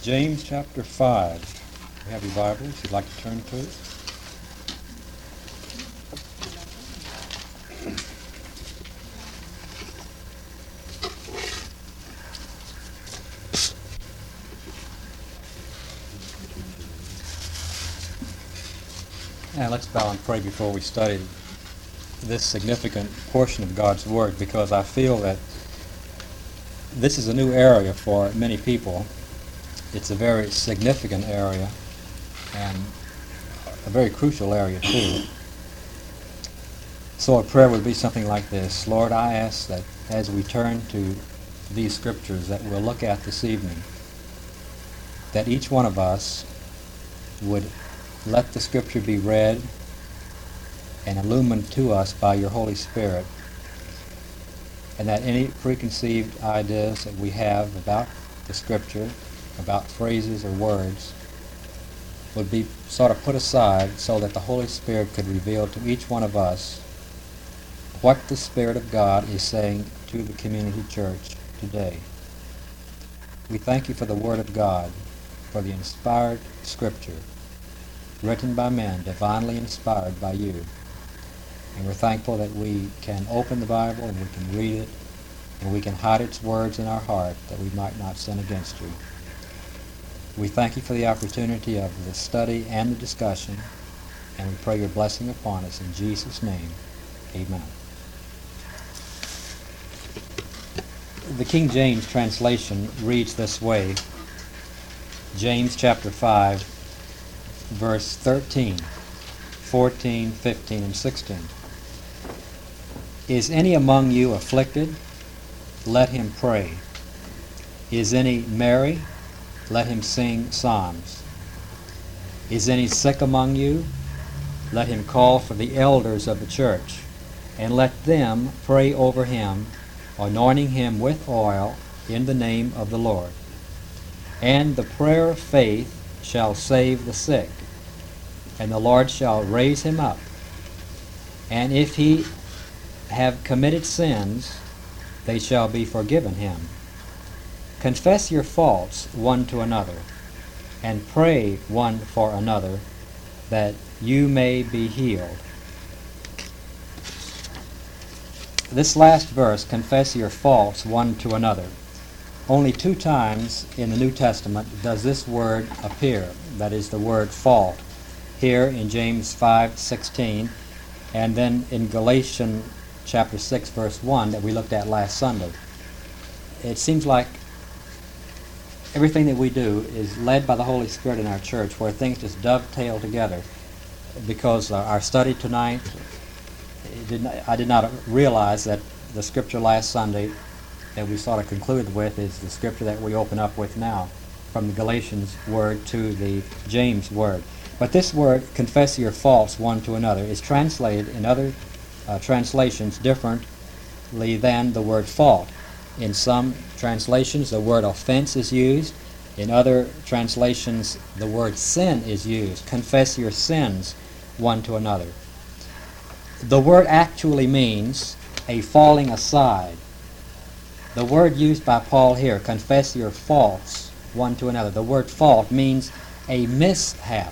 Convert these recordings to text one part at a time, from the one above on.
James chapter 5. You have your Bibles, if you'd like to turn to it. And let's bow and pray before we study this significant portion of God's Word, because I feel that this is a new area for many people. It's a very significant area and a very crucial area too. So a prayer would be something like this. Lord, I ask that as we turn to these scriptures that we'll look at this evening, that each one of us would let the scripture be read and illumined to us by your Holy Spirit, and that any preconceived ideas that we have about the scripture, about phrases or words, would be sort of put aside so that the Holy Spirit could reveal to each one of us what the Spirit of God is saying to the community church today. We thank you for the Word of God, for the inspired scripture, written by men, divinely inspired by you. And we're thankful that we can open the Bible and we can read it, and we can hide its words in our heart that we might not sin against you. We thank you for the opportunity of the study and the discussion, and we pray your blessing upon us in Jesus' name. Amen. The King James translation reads this way. James chapter 5, verse 13, 14, 15, and 16. Is any among you afflicted? Let him pray. Is any merry? Let him sing psalms. Is any sick among you? Let him call for the elders of the church, and let them pray over him, anointing him with oil in the name of the Lord. And the prayer of faith shall save the sick, and the Lord shall raise him up. And if he have committed sins, they shall be forgiven him. Confess your faults one to another, and pray one for another, that you may be healed. This last verse, confess your faults one to another. Only 2 times in the New Testament does this word appear, that is the word fault. Here in James 5:16, and then in Galatians chapter 6, verse 1 that we looked at last Sunday. It seems like everything that we do is led by the Holy Spirit in our church, where things just dovetail together. Because our study tonight, I did not realize that the scripture last Sunday that we sort of concluded with is the scripture that we open up with now, from the Galatians word to the James word. But this word, confess your faults one to another, is translated in other translations differently than the word fault. In some translations, the word offense is used. In other translations, the word sin is used. Confess your sins one to another. The word actually means a falling aside. The word used by Paul here, confess your faults one to another, the word fault means a mishap.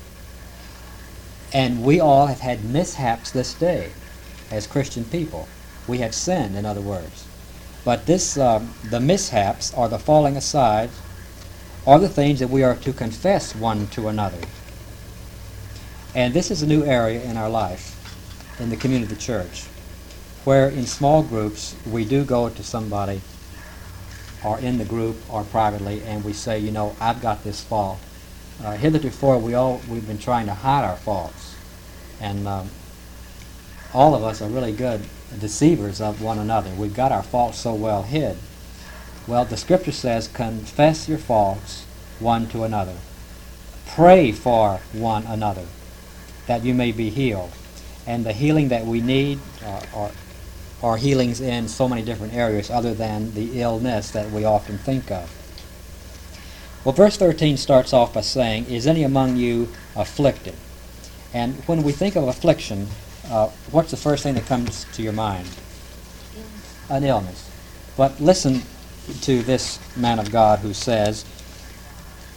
And we all have had mishaps this day as Christian people. We have sinned, in other words. But the mishaps, or the falling aside, are the things that we are to confess one to another. And this is a new area in our life, in the community of the church, where in small groups we do go to somebody, or in the group or privately, and we say, you know, I've got this fault. Hitherto we've been trying to hide our faults, and all of us are really good deceivers of one another. We've got our faults so well hid. Well, the scripture says, confess your faults one to another. Pray for one another, that you may be healed. And the healing that we need are healings in so many different areas other than the illness that we often think of. Well, verse 13 starts off by saying, is any among you afflicted? And when we think of affliction, what's the first thing that comes to your mind? An illness. But listen to this man of God who says,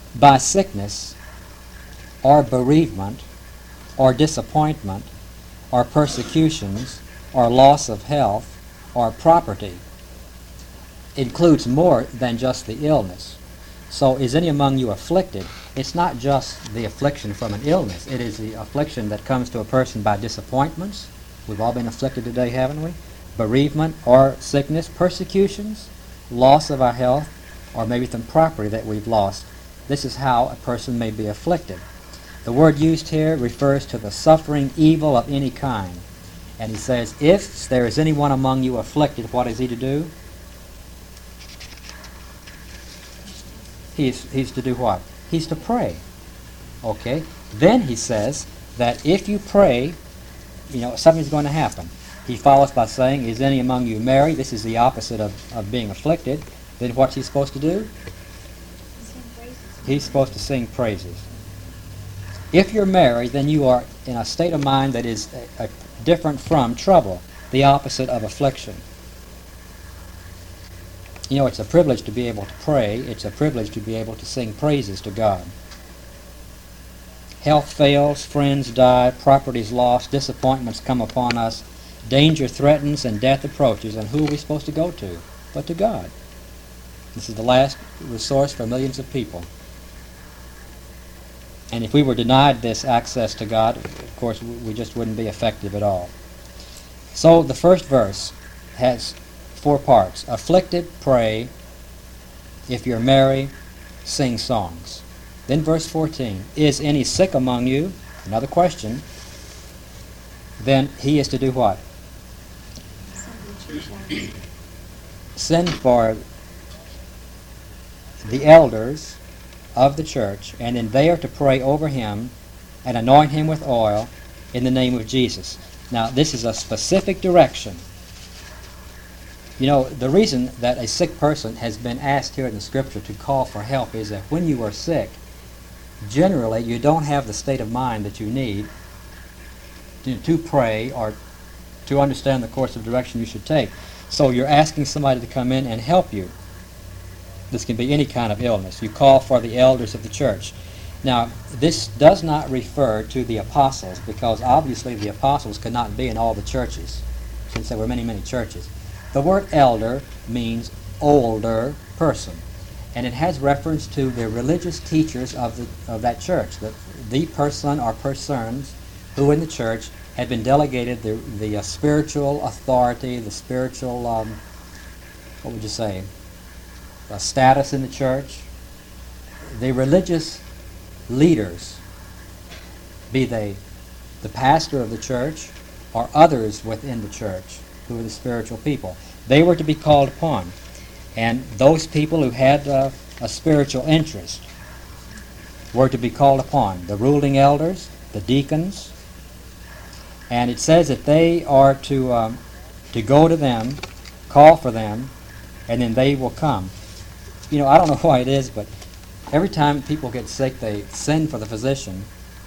by sickness, or bereavement, or disappointment, or persecutions, or loss of health, or property. Includes more than just the illness. So is any among you afflicted? It's not just the affliction from an illness. It is the affliction that comes to a person by disappointments. We've all been afflicted today, haven't we? Bereavement or sickness, persecutions, loss of our health, or maybe some property that we've lost. This is how a person may be afflicted. The word used here refers to the suffering evil of any kind. And he says, if there is anyone among you afflicted, what is he to do? He's to do what? He's to pray. Okay? Then he says that if you pray, something's going to happen. He follows by saying, is any among you merry? This is the opposite of being afflicted. Then what's he supposed to do? He's supposed to sing praises. If you're merry, then you are in a state of mind that is different from trouble, the opposite of affliction. It's a privilege to be able to pray. It's a privilege to be able to sing praises to God. Health fails, friends die, properties lost, disappointments come upon us, danger threatens, and death approaches. And who are we supposed to go to? But to God. This is the last resource for millions of people. And if we were denied this access to God, of course, we just wouldn't be effective at all. So the first verse has 4 parts. Afflicted, pray. If you're merry, sing songs. Then verse 14. Is any sick among you? Another question. Then he is to do what? Send for the elders of the church, and then they are to pray over him and anoint him with oil in the name of Jesus. Now, this is a specific direction. The reason that a sick person has been asked here in the Scripture to call for help is that when you are sick, generally you don't have the state of mind that you need to pray or to understand the course of direction you should take. So you're asking somebody to come in and help you. This can be any kind of illness. You call for the elders of the church. Now, this does not refer to the apostles, because obviously the apostles could not be in all the churches, since there were many, many churches. The word elder means older person, and it has reference to the religious teachers of that church, the person or persons who in the church had been delegated the spiritual authority, the spiritual, what would you say, status in the church. The religious leaders, be they the pastor of the church or others within the church who were the spiritual people, they were to be called upon. And those people who had a spiritual interest were to be called upon. The ruling elders, the deacons, and it says that they are to go to them, call for them, and then they will come. I don't know why it is, but every time people get sick, they send for the physician,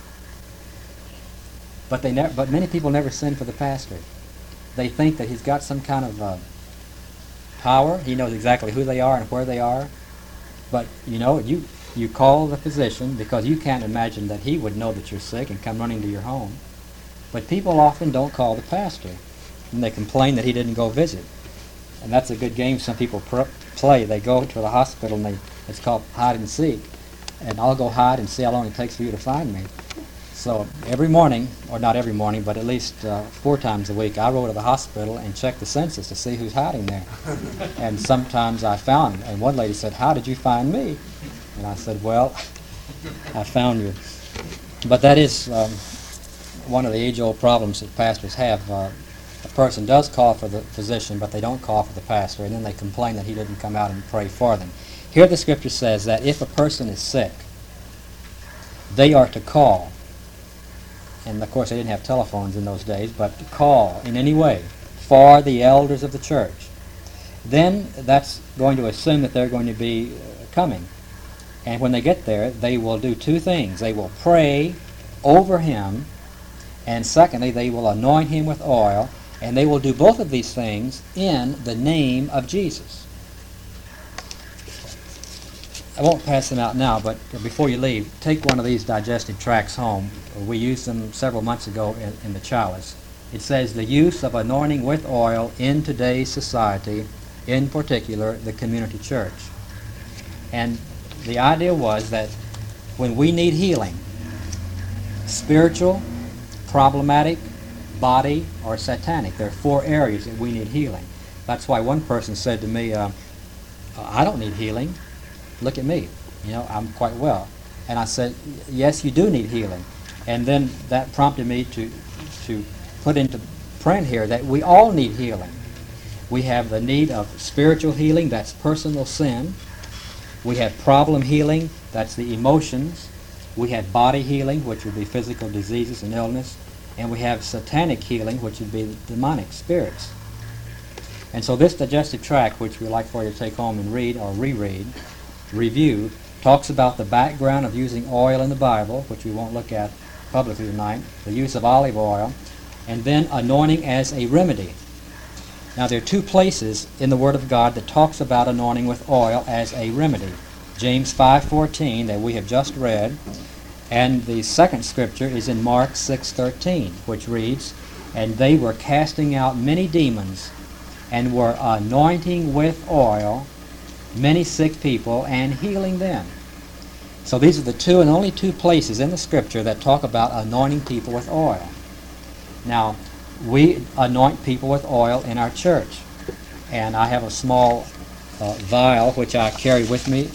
but many people never send for the pastor. They think that he's got some kind of power. He knows exactly who they are and where they are. But you call the physician because you can't imagine that he would know that you're sick and come running to your home. But people often don't call the pastor, and they complain that he didn't go visit. And that's a good game some people play. They go to the hospital and it's called hide and seek. And I'll go hide and see how long it takes for you to find me. So every morning, or not every morning, but at least 4 times a week, I go to the hospital and check the census to see who's hiding there. And sometimes I found, and one lady said, "How did you find me?" And I said, "Well, I found you." But that is one of the age-old problems that pastors have. A person does call for the physician, but they don't call for the pastor, and then they complain that he didn't come out and pray for them. Here the Scripture says that if a person is sick, they are to call. And of course they didn't have telephones in those days, but to call in any way for the elders of the church. Then that's going to assume that they're going to be coming. And when they get there, they will do 2 things. They will pray over him, and secondly, they will anoint him with oil, and they will do both of these things in the name of Jesus. I won't pass them out now, but before you leave, take one of these digestive tracts home. We used them several months ago in the chalice. It says the use of anointing with oil in today's society, in particular the community church. And the idea was that when we need healing, spiritual, problematic, body, or satanic, there are 4 areas that we need healing. That's why one person said to me, I don't need healing. Look at me. I'm quite well. And I said, yes, you do need healing. And then that prompted me to put into print here that we all need healing. We have the need of spiritual healing, that's personal sin. We have problem healing, that's the emotions. We have body healing, which would be physical diseases and illness. And we have satanic healing, which would be the demonic spirits. And so this digestive tract, which we'd like for you to take home and read or reread, review, talks about the background of using oil in the Bible, which we won't look at publicly tonight, the use of olive oil, and then anointing as a remedy. Now there are 2 places in the Word of God that talks about anointing with oil as a remedy. James 5:14 that we have just read, and the second scripture is in Mark 6:13, which reads, "And they were casting out many demons, and were anointing with oil many sick people, and healing them." So these are the 2 and only 2 places in the scripture that talk about anointing people with oil. Now, we anoint people with oil in our church, and I have a small vial which I carry with me,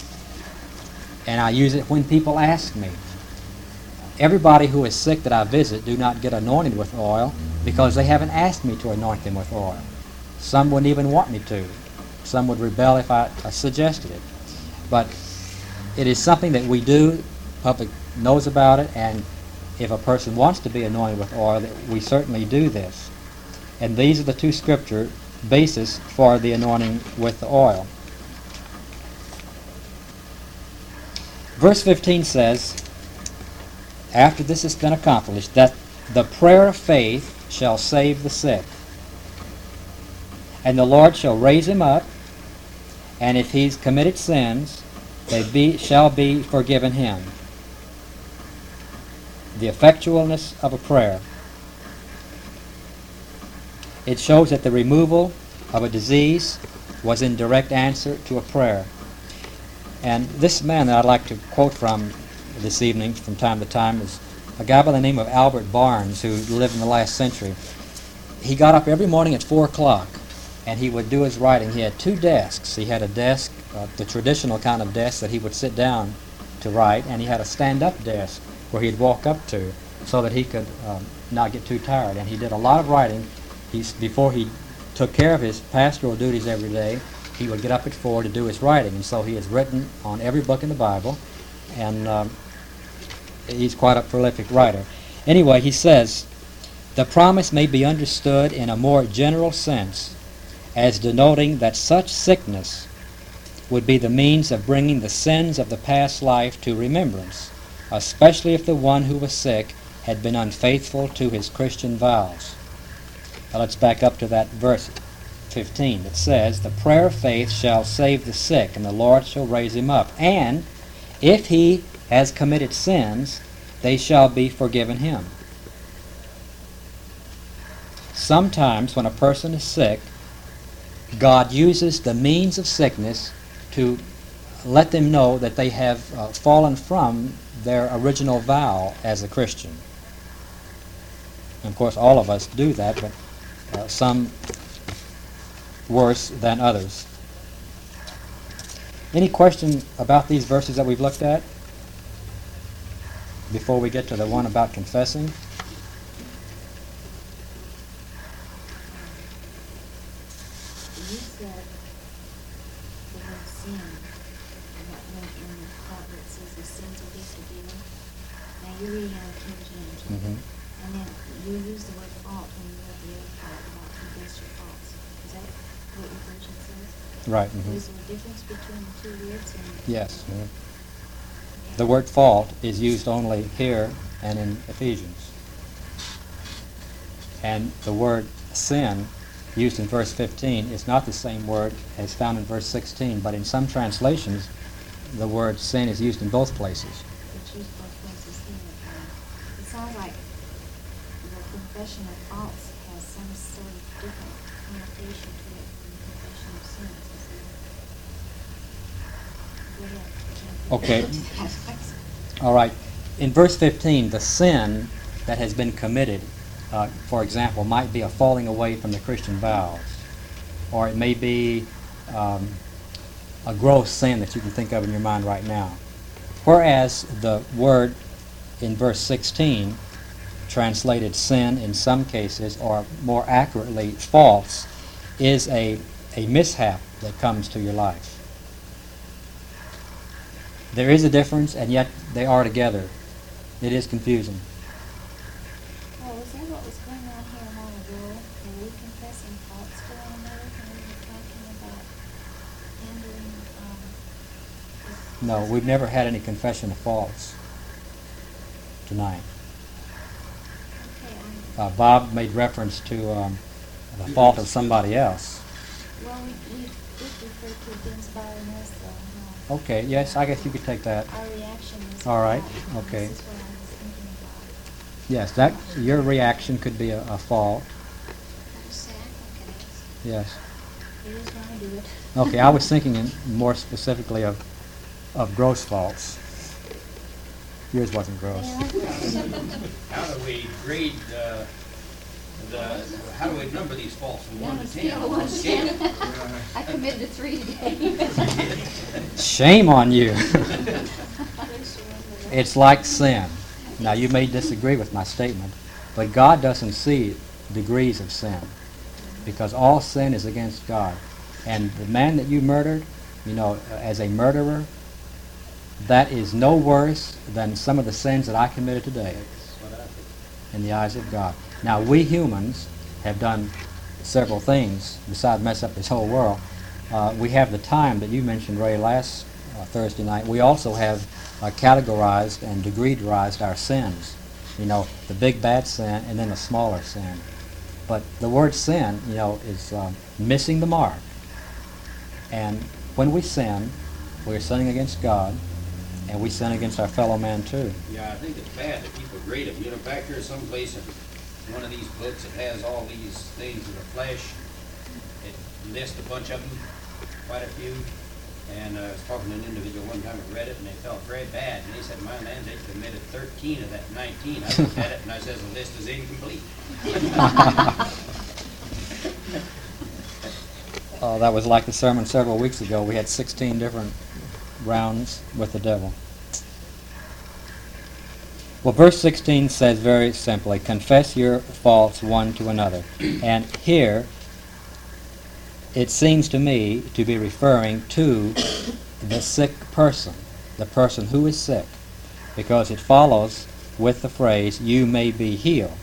and I use it when people ask me. Everybody who is sick that I visit do not get anointed with oil because they haven't asked me to anoint them with oil. Some wouldn't even want me to. Some would rebel if I suggested it. But it is something that we do, the public knows about it, and if a person wants to be anointed with oil, we certainly do this. And these are the 2 scripture bases for the anointing with the oil. Verse 15 says, after this has been accomplished, that the prayer of faith shall save the sick, and the Lord shall raise him up, and if he's committed sins, they shall be forgiven him. The effectualness of a prayer. It shows that the removal of a disease was in direct answer to a prayer. And this man that I'd like to quote from this evening from time to time is a guy by the name of Albert Barnes, who lived in the last century. He got up every morning at 4 o'clock and he would do his writing. He had 2 desks. He had a desk, the traditional kind of desk that he would sit down to write, and he had a stand-up desk where he'd walk up to so that he could not get too tired. And he did a lot of writing. Before he took care of his pastoral duties every day, he would get up at 4 to do his writing. And so he has written on every book in the Bible, and he's quite a prolific writer. Anyway, he says, the promise may be understood in a more general sense as denoting that such sickness would be the means of bringing the sins of the past life to remembrance, especially if the one who was sick had been unfaithful to his Christian vows. Now let's back up to that verse 15. It says, the prayer of faith shall save the sick, and the Lord shall raise him up. And if he has committed sins, they shall be forgiven him. Sometimes when a person is sick, God uses the means of sickness to let them know that they have fallen from their original vow as a Christian. And of course, all of us do that, but some worse than others. Any question about these verses that we've looked at before we get to the one about confessing? You said the word sin, and that went in the part where it says the sins will be forgiven. Now you're reading out of King James, right? Mm-hmm. And then you use the word fault when you read the other part about confess your faults. Is that what your version says? Right. Mm-hmm. Is there a difference between the 2 words? Yes. Mm-hmm. The word fault is used only here and in Ephesians. And the word sin, used in verse 15, is not the same word as found in verse 16, but in some translations the word sin is used in both places. It's used both places here. It sounds like the confession of faults has some sort of different connotation to it than the confession of sins. Go ahead. Okay. All right. In verse 15, the sin that has been committed, for example, might be a falling away from the Christian vows, or it may be a gross sin that you can think of in your mind right now. Whereas the word in verse 16, translated sin in some cases, or more accurately, faults, is a mishap that comes to your life. There is a difference, and yet they are together. It is confusing. Oh, is that what was going on here a while ago? Were we confessing faults to one another when we were talking about handling No, we've never had any confession of faults tonight. Okay, Bob made reference to the fault of somebody else. well, we did refer to Vince Byron as the, Okay, yes, I guess you could take that. our reaction is All right, fault, and okay. This is what I was thinking about. Yes, that your reaction could be a fault. I'm sad, look at it. Yes. It is when I do it. Okay, I was thinking more specifically of gross faults. Yours wasn't gross. How do we grade how do we number these faults from 1 to 10? One to Scale. 10. I committed to 3 today. Shame on you. It's like sin. Now, you may disagree with my statement, but God doesn't see degrees of sin, because all sin is against God. And the man that you murdered, as a murderer, that is no worse than some of the sins that I committed today in the eyes of God. Now, we humans have done several things besides mess up this whole world. We have the time that you mentioned, Ray, last Thursday night. We also have categorized and degreed-rized our sins. The big bad sin and then the smaller sin. But the word sin, is missing the mark. And when we sin, we're sinning against God, and we sin against our fellow man too. Yeah, I think it's bad that people grade them. Back here someplace in one of these books, it has all these things in the flesh. It lists a bunch of them, quite a few. And I was talking to an individual one time who read it, and they felt very bad. And they said, my land, they committed 13 of that 19. I looked at it, and I says, the list is incomplete. Oh, that was like the sermon several weeks ago. We had 16 different rounds with the devil. Well, verse 16 says very simply, confess your faults one to another. And here, it seems to me to be referring to the sick person, the person who is sick, because it follows with the phrase, you may be healed.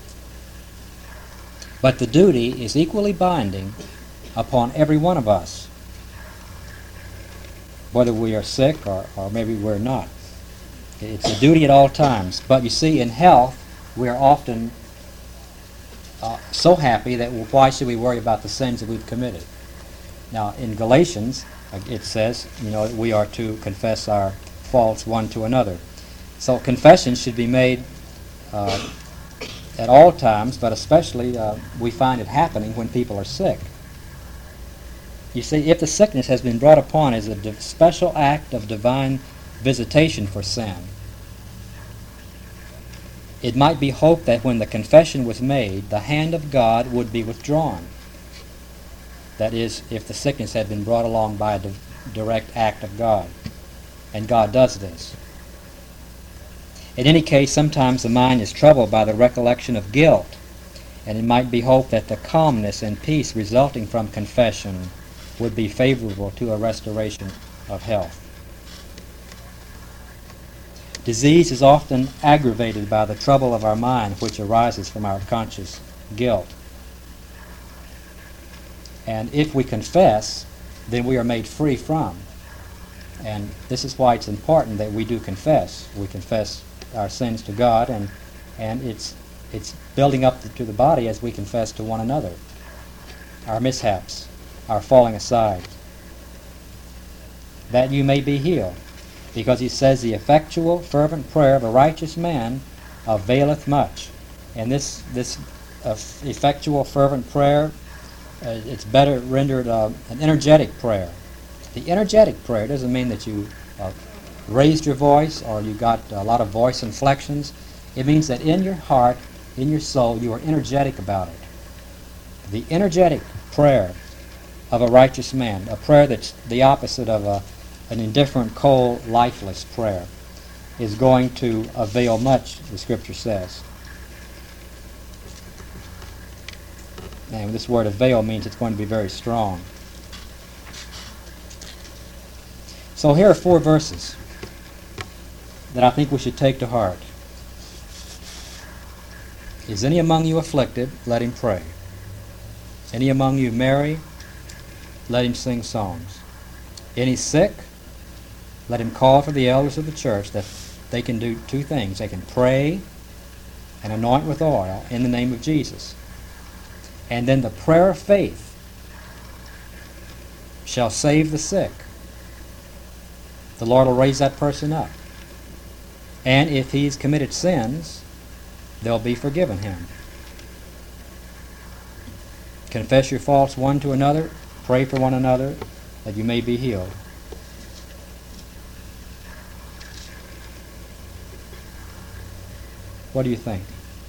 But the duty is equally binding upon every one of us, whether we are sick or maybe we're not. It's a duty at all times. But you see, in health, we are often so happy that why should we worry about the sins that we've committed? Now, in Galatians, it says, we are to confess our faults one to another. So confession should be made at all times, but especially we find it happening when people are sick. You see, if the sickness has been brought upon as a special act of divine visitation for sin, it might be hoped that when the confession was made, the hand of God would be withdrawn. That is, if the sickness had been brought along by a direct act of God. And God does this. In any case, sometimes the mind is troubled by the recollection of guilt, and it might be hoped that the calmness and peace resulting from confession would be favorable to a restoration of health. Disease is often aggravated by the trouble of our mind which arises from our conscious guilt. And if we confess, then we are made free from. And this is why it's important that we do confess. We confess our sins to God, and it's building up to the body as we confess to one another our mishaps, our falling aside. that you may be healed. Because he says the effectual, fervent prayer of a righteous man availeth much. And this effectual, fervent prayer, it's better rendered an energetic prayer. The energetic prayer doesn't mean that you raised your voice or you got a lot of voice inflections. It means that in your heart, in your soul, you are energetic about it. The energetic prayer of a righteous man, a prayer that's the opposite of an indifferent, cold, lifeless prayer, is going to avail much, the Scripture says. And this word avail means it's going to be very strong. So here are 4 verses that I think we should take to heart. Is any among you afflicted? Let him pray. Any among you merry? Let him sing songs. Any sick? Let him call for the elders of the church, that they can do 2 things. They can pray and anoint with oil in the name of Jesus. And then the prayer of faith shall save the sick. The Lord will raise that person up. And if he's committed sins, they'll be forgiven him. Confess your faults one to another. Pray for one another that you may be healed. What do you think?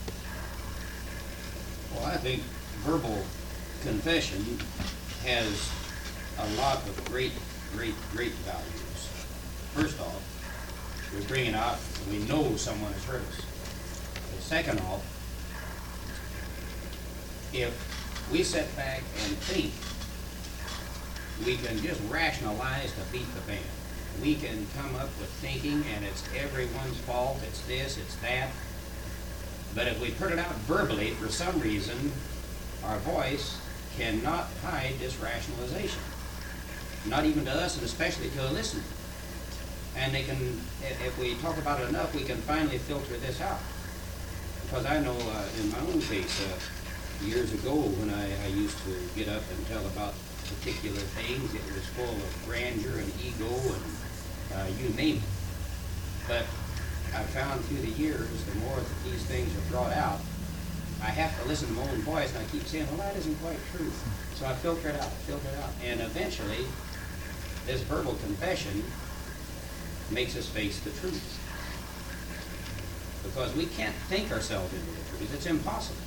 Well, I think verbal confession has a lot of great values. First off, we bring it out and we know someone has hurt us. But second off, if we sit back and think, we can just rationalize to beat the band. We can come up with thinking, and it's everyone's fault, it's this, it's that. But if we put it out verbally, for some reason, our voice cannot hide this rationalization. Not even to us, and especially to a listener. And they can, if we talk about it enough, we can finally filter this out. Because I know in my own case, years ago when I used to get up and tell about particular things, it was full of grandeur and ego and you name it. But I found through the years, the more that these things are brought out, I have to listen to my own voice, and I keep saying, well, that isn't quite true. So I filter it out. And eventually, this verbal confession makes us face the truth. Because we can't think ourselves into the truth. It's impossible.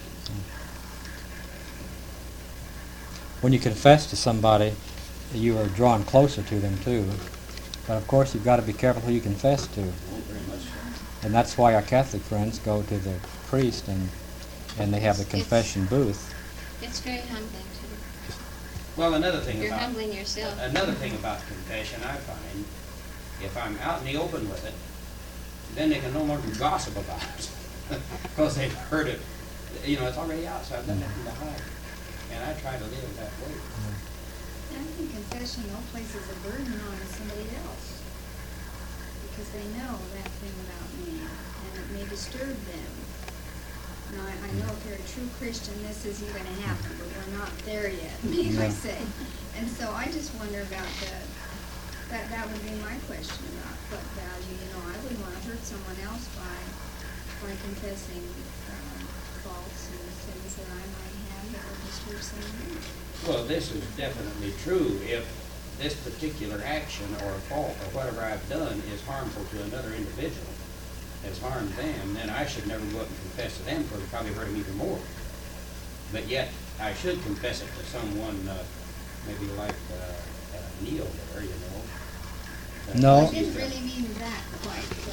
When you confess to somebody, you are drawn closer to them too. But of course, you've got to be careful who you confess to. Oh, very much so. And that's why our Catholic friends go to the priest and they have the confession booth. It's very humbling too. Well, another thing You're about humbling yourself. Another thing about confession, I find, if I'm out in the open with it, then they can no longer gossip about it because they've heard it. You know, it's already out, so I've got nothing to hide. And I try to live that way. I think confession though places a burden on somebody else because they know that thing about me and it may disturb them. Now, I know if you're a true Christian, this isn't going to happen, but we're not there yet, may I say. And so I just wonder about that would be my question about what value, I wouldn't want to hurt someone else by confessing faults and sins that I might have that would disturb someone else. Well, this is definitely true. If this particular action or fault or whatever I've done is harmful to another individual, has harmed them, then I should never go up and confess to them because it probably hurt them even more. But yet, I should confess it to someone, maybe like Neil there, No. I didn't really mean that quite, so.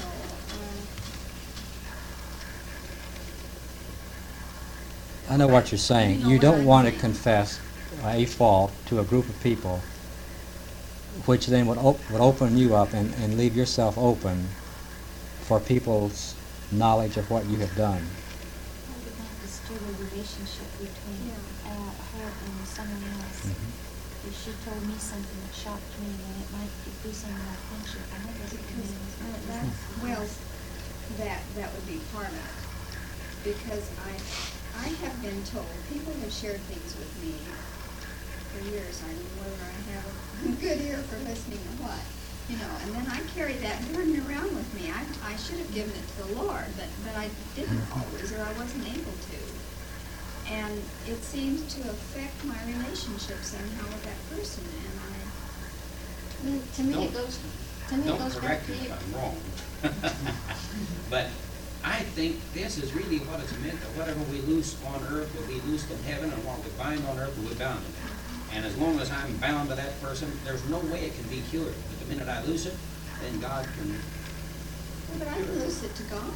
I know what you're saying. You know You what don't I'm want to saying. confess a fault to a group of people, which then would open you up and leave yourself open for people's knowledge of what you have done. I would not disturb a relationship between her and someone else. If she told me something that shocked me, then it might be something like friendship. I know that's Well, that would be part of it. Because I have been told, people have shared things with me for years. I don't know whether I have a good ear for listening or what. You know, and then I carry that burden around with me. I should have given it to the Lord, but I didn't always, or I wasn't able to. And it seems to affect my relationship somehow with that person, and To me, it Don't- goes, to me, it Don't goes back correct to me you. if I'm wrong. But I think this is really what it's meant, that whatever we loose on earth will be loosed in heaven, and what we bind on earth will be bound in heaven. And as long as I'm bound to that person, there's no way it can be cured. But the minute I loose it, then God can, but I lose it to God.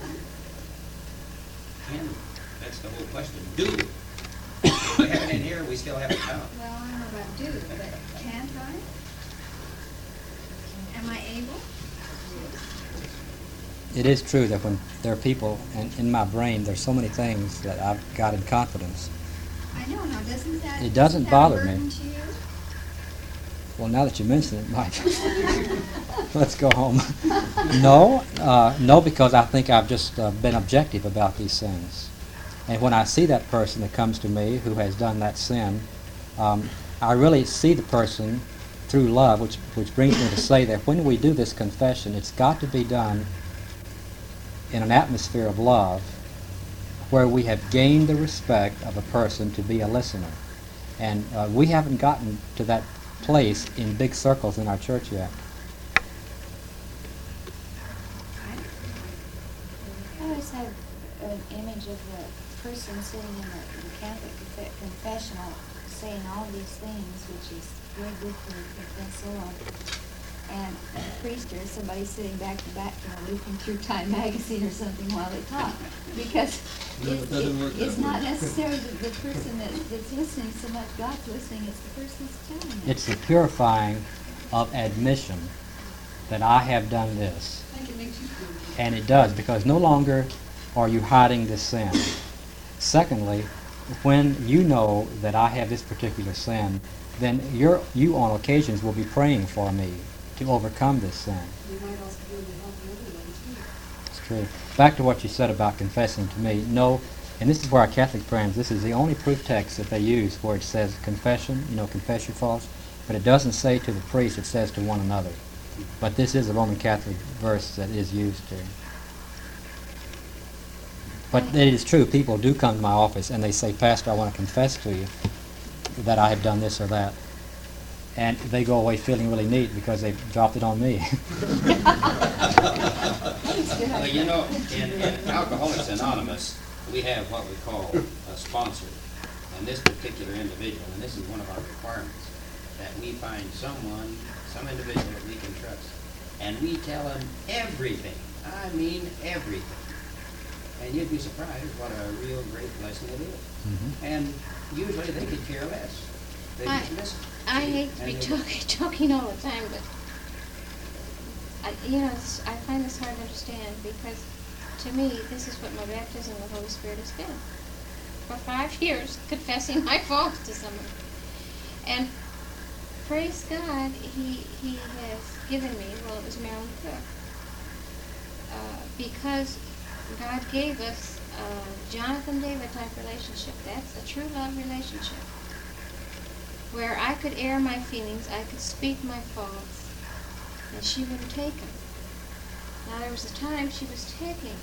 that's the whole question. Do. If we have it in here, we still have it bound. Well, I don't know about do, but can't I? Am I able? It is true that when there are people, and in my brain, there's so many things that I've got in confidence. I know, now doesn't that... It doesn't isn't that a bother me. burden to you? Well, now that you mention it, Mike, let's go home. No, no, because I think I've just been objective about these things. And when I see that person that comes to me who has done that sin, I really see the person through love, which brings me to say that when we do this confession, it's got to be done in an atmosphere of love where we have gained the respect of a person to be a listener. And we haven't gotten to that place in big circles in our church yet. I always have an image of the person sitting in the Catholic confessional saying all these things, which is very good for the confessor. And a priest or somebody sitting back to back, looking through Time magazine or something while they talk. Because it's not necessarily the person that's listening so much, God's listening, it's the person that's telling it. It's the purifying of admission that I have done this. I think it makes you feel good. And it does, because no longer are you hiding this sin. Secondly, when you know that I have this particular sin, then you on occasions will be praying for me to overcome this sin. You might also be able to help the other one too. It's true. Back to what you said about confessing to me. No, and this is where our Catholic friends, this is the only proof text that they use where it says confession, confess your faults, but it doesn't say to the priest, it says to one another. But this is a Roman Catholic verse that is used here. But it is true, people do come to my office and they say, Pastor, I want to confess to you that I have done this or that. And they go away feeling really neat because they've dropped it on me. Well, in Alcoholics Anonymous, we have what we call a sponsor. And this particular individual, and this is one of our requirements, that we find some individual that we can trust. And we tell them everything. I mean everything. And you'd be surprised what a real great blessing it is. Mhm. And usually they could care less. They just listen. I hate to be And talking all the time, but I find this hard to understand because to me, this is what my baptism of the Holy Spirit has been. For 5 years, confessing my faults to someone. And praise God, he has given me, well, it was Marilyn Cook, because God gave us a Jonathan David type relationship. That's a true love relationship. Where I could air my feelings, I could speak my faults, and she wouldn't take them. Now there was a time she was taking,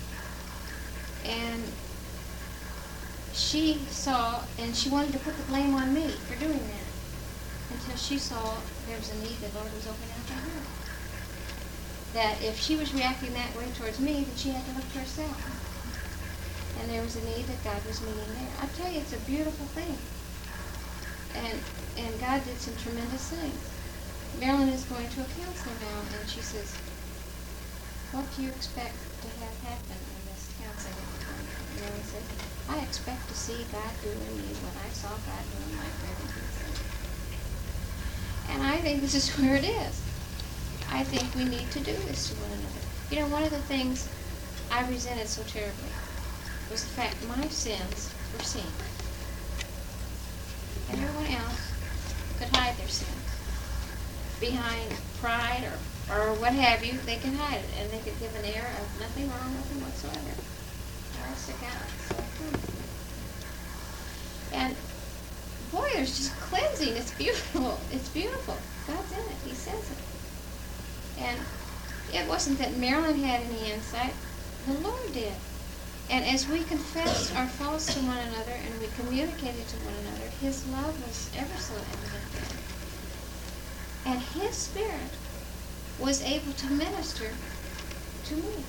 and she saw, and she wanted to put the blame on me for doing that, until she saw there was a need the Lord was opening up to her. That if she was reacting that way towards me, then she had to look to herself. And there was a need that God was meeting there. I tell you, it's a beautiful thing. And God did some tremendous things. Marilyn is going to a counselor now, and she says, what do you expect to have happen in this counseling? And Marilyn said, I expect to see God do in me what I saw God do in my parents. And I think this is where it is. I think we need to do this to one another. One of the things I resented so terribly was the fact my sins were seen. And everyone else could hide their sins. Behind pride or what have you, they can hide it. And they could give an air of nothing wrong with them whatsoever. I stick out. So and boy, there's just cleansing. It's beautiful. It's beautiful. God's in it. He says it. And it wasn't that Marilyn had any insight, the Lord did. And as we confessed our faults to one another and we communicated to one another, His love was ever so evident then. And His Spirit was able to minister to me.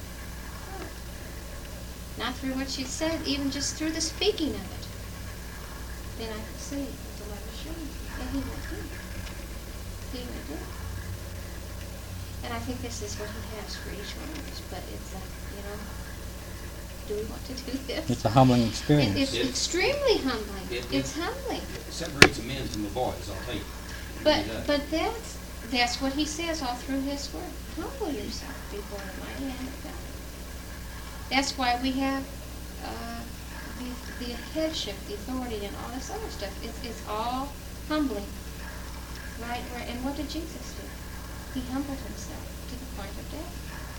Not through what she said, even just through the speaking of it. Then I could see what the Lord was showing me. And He would do. He would do. And I think this is what He has for each one of us. But it's do we want to do this? It's a humbling experience. It's It- extremely humbling. it- It's humbling. It separates the men from the boys, I'll tell you. It But really does. but that's what He says all through His Word. Humble yourself before the mighty hand of God. That's why we have the headship, the authority, and all this other stuff. It's all humbling, right? And what did Jesus do? He humbled Himself to the point of death.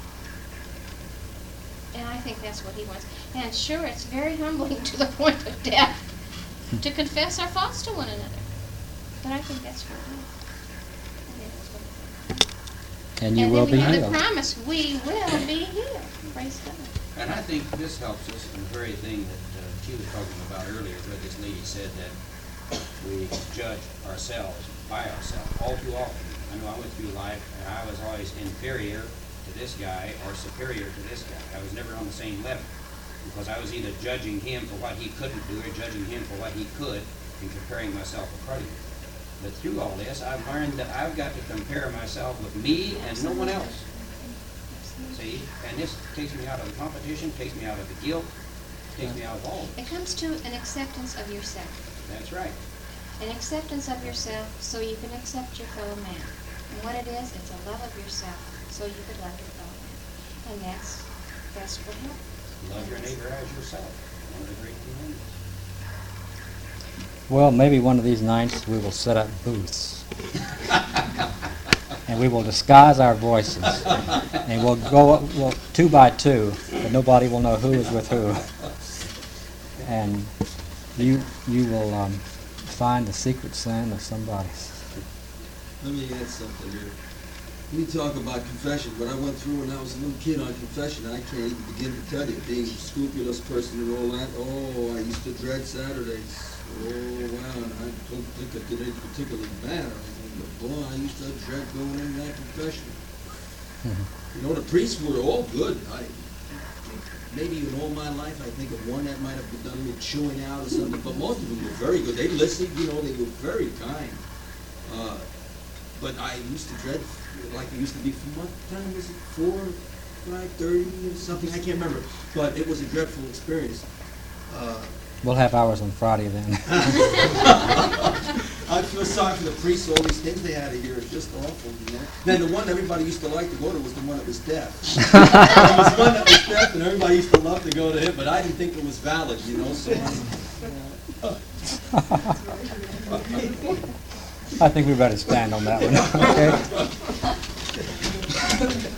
And I think that's what He wants. And sure, it's very humbling to the point of death to confess our faults to one another. But I think that's what it is. I think that's what it is. And you will be then we have healed. the promise, we will be healed. Praise God. And I think this helps us in the very thing that she was talking about earlier, where this lady said that we judge ourselves by ourselves all too often. I know I went through life and I was always inferior to this guy or superior to this guy. I was never on the same level because I was either judging him for what he couldn't do or judging him for what he could and comparing myself accordingly. But through all this, I've learned that I've got to compare myself with me and no one else. See, and this takes me out of the competition, takes me out of the guilt, takes me out of all of it. It comes to an acceptance of yourself. That's right. An acceptance of yourself so you can accept your fellow man. And what it is, it's a love of yourself so you can love your fellow man. And that's what happens. Love your neighbor as yourself. One of the great commandments. Well, maybe one of these nights we will set up booths. And we will disguise our voices. And we'll go 2 by 2, but nobody will know who is with who. And you will find the secret sin of somebody. Let me add something here. We talk about confession, what I went through when I was a little kid on confession, I can't even begin to tell you. Being a scrupulous person and all that, I used to dread Saturdays. Oh, wow, and I don't think I did anything particularly bad. But boy, I used to dread going in that confession. You know, the priests were all good. Maybe in all my life, I think of one that might have done a little chewing out or something, but most of them were very good. They listened, they were very kind. But I used to dread, like it used to be, from what time was it, 4, 5:30 or something, I can't remember. But it was a dreadful experience. We'll have ours on Friday then. I feel sorry for the priests, all these things they had to hear. It's just awful, Then the one everybody used to like to go to was the one that was deaf. There was one that was deaf, and everybody used to love to go to him, but I didn't think it was valid, so I think we better stand on that one. Okay?